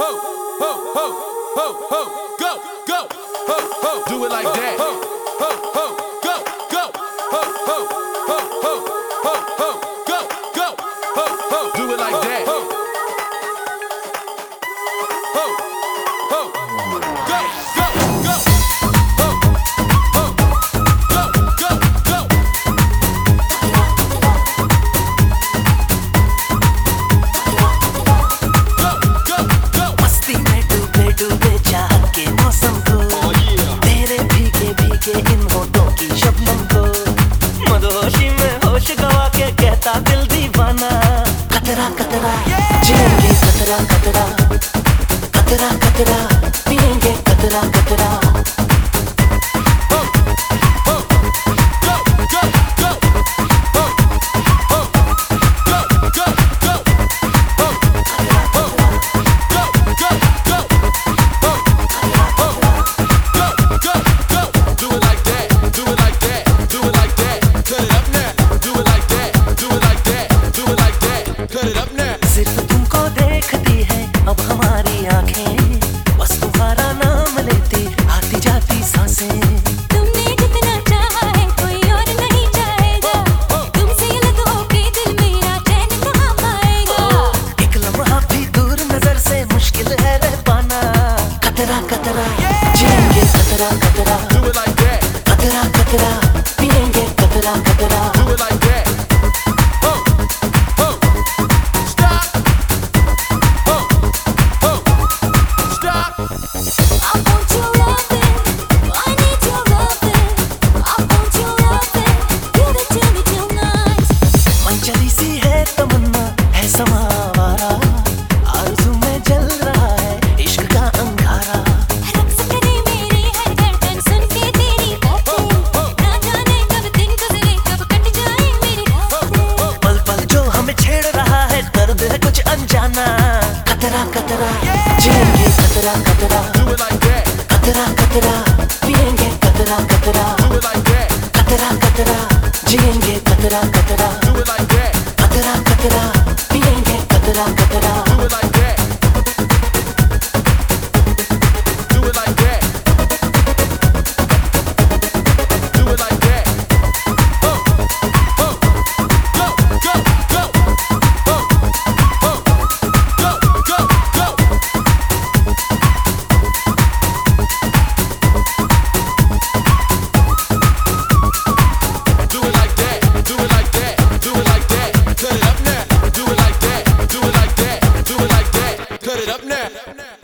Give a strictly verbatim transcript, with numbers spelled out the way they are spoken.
ho, ho, ho, ho, ho, go, go, ho, ho, do it like that. Ho, ho, ho, go, go, ho, ho, ho, ho, ho, ho, go, go, ho, ho, do it like that. Ho, ho, ho, go, go, go, ho, ho, go, go, go. मस्ती में डूबे डूबे चाहत के मौसम को, तेरे भीगे भीगे इन होठों की शबनम को, मदहोशी में होश गवा के कहता दिल दीवाना, कतरा कतरा जिएंगे कतरा कतरा, कतरा कतरा पिएंगे कतरा कतरा। सिर्फ तुमको देखती है अब हमारी आंखें, बस तुम्हारा नाम लेती आती जाती सांसें। तुमने जितना चाहा है कोई और नहीं चाहेगा, तुमसे अलग होके दिल मेरा चैन कहाँ पाएगा। एक लम्हा भी दूर नजर से मुश्किल है रह पाना, कतरा कतरा जिएंगे कतरा कतरा, कतरा कतरा पिएंगे कतरा कतरा। I want your loving, I need your loving, I want your loving, give it to me tonight. Manchali सी है तमन्ना है समा आवारा, आरज़ू में जल रहा है इश्क का अंगारा। रक्स करे मेरी हर धड़कन सुन के तेरी बातें, ना जाने कब दिन गुजरे कब कट जाए मेरी रातें। पल पल जो हमें छेड़ रहा है दर्द है कुछ अनजाना, कतरा कतरा जिएंगे कतरा कतरा, कतरा कतरा पिएंगे कतरा कतरा, कतरा कतरा जिएंगे कतरा कतरा, कतरा कतरा पिएंगे कतरा कतरा। Cut it up now.